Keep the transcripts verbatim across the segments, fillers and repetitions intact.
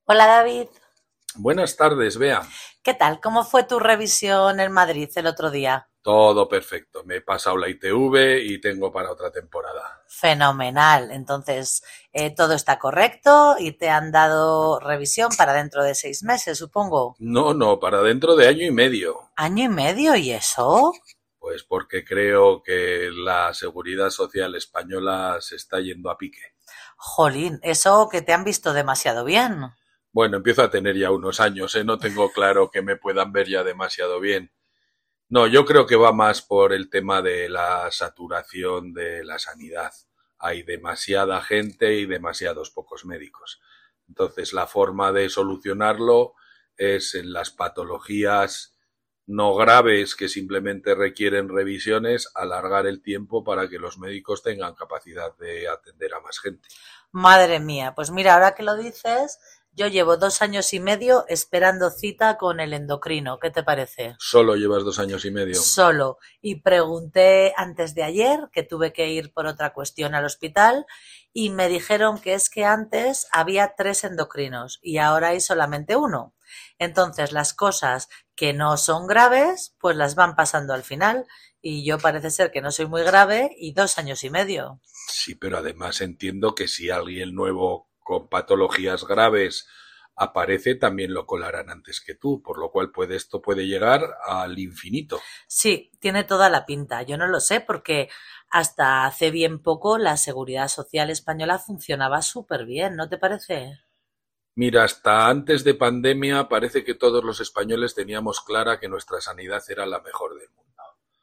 Hola David, Buenas tardes, Bea. ¿qué tal? ¿Cómo fue tu revisión en Madrid el otro día? Todo perfecto. Me he pasado la I T V y tengo para otra temporada. Fenomenal. Entonces, eh, todo está correcto y te han dado revisión para dentro de seis meses, supongo. No, no, para dentro de año y medio. ¿Año y medio y eso? Pues porque creo que la seguridad social española se está yendo a pique. Jolín, eso que te han visto demasiado bien. Bueno, empiezo a tener ya unos años, ¿eh? No tengo claro que me puedan ver ya demasiado bien. No, yo creo que va más por el tema de la saturación de la sanidad. Hay demasiada gente y demasiados pocos médicos. Entonces, la forma de solucionarlo es en las patologías no graves que simplemente requieren revisiones, alargar el tiempo para que los médicos tengan capacidad de atender a más gente. Madre mía, pues mira, ahora que lo dices, yo llevo dos años y medio esperando cita con el endocrino. ¿Qué te parece? Solo llevas dos años y medio. Solo. Y pregunté antes de ayer, que tuve que ir por otra cuestión al hospital, y me dijeron que es que antes había tres endocrinos y ahora hay solamente uno. Entonces, las cosas que no son graves, pues las van pasando al final. Y yo parece ser que no soy muy grave y dos años y medio. Sí, pero además entiendo que si alguien nuevo con patologías graves aparece, también lo colarán antes que tú, por lo cual puede, esto puede llegar al infinito. Sí, tiene toda la pinta. Yo no lo sé porque hasta hace bien poco la seguridad social española funcionaba súper bien, ¿no te parece? Mira, hasta antes de pandemia parece que todos los españoles teníamos clara que nuestra sanidad era la mejor del mundo.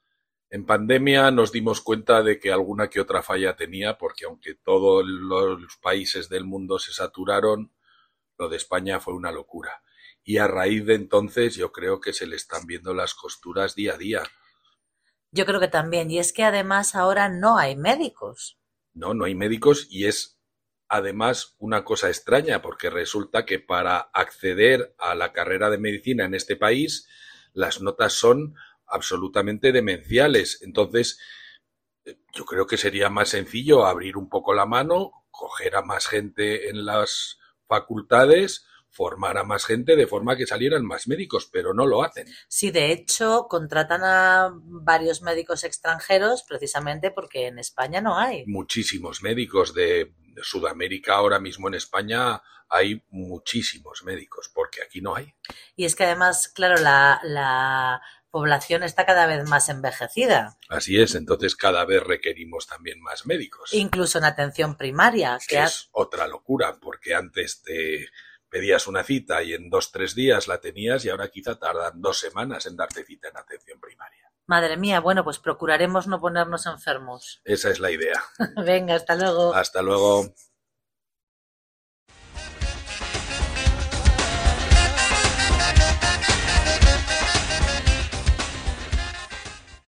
En pandemia nos dimos cuenta de que alguna que otra falla tenía, porque aunque todos los países del mundo se saturaron, lo de España fue una locura. Y a raíz de entonces yo creo que se le están viendo las costuras día a día. Yo creo que también. Y es que además ahora no hay médicos. No, no hay médicos y es además una cosa extraña porque resulta que para acceder a la carrera de medicina en este país las notas son absolutamente demenciales. Entonces, yo creo que sería más sencillo abrir un poco la mano, coger a más gente en las facultades, formar a más gente de forma que salieran más médicos, pero no lo hacen. Sí, de hecho, contratan a varios médicos extranjeros precisamente porque en España no hay. Muchísimos médicos de Sudamérica ahora mismo en España hay muchísimos médicos, porque aquí no hay. Y es que además, claro, la, la población está cada vez más envejecida, Así es, entonces cada vez requerimos también más médicos, incluso en atención primaria, que que ha- es otra locura, porque antes te pedías una cita y en dos, tres días la tenías y ahora quizá tardan dos semanas en darte cita en atención primaria. madre mía, bueno, pues procuraremos no ponernos enfermos. Esa es la idea. Venga, hasta luego. Hasta luego.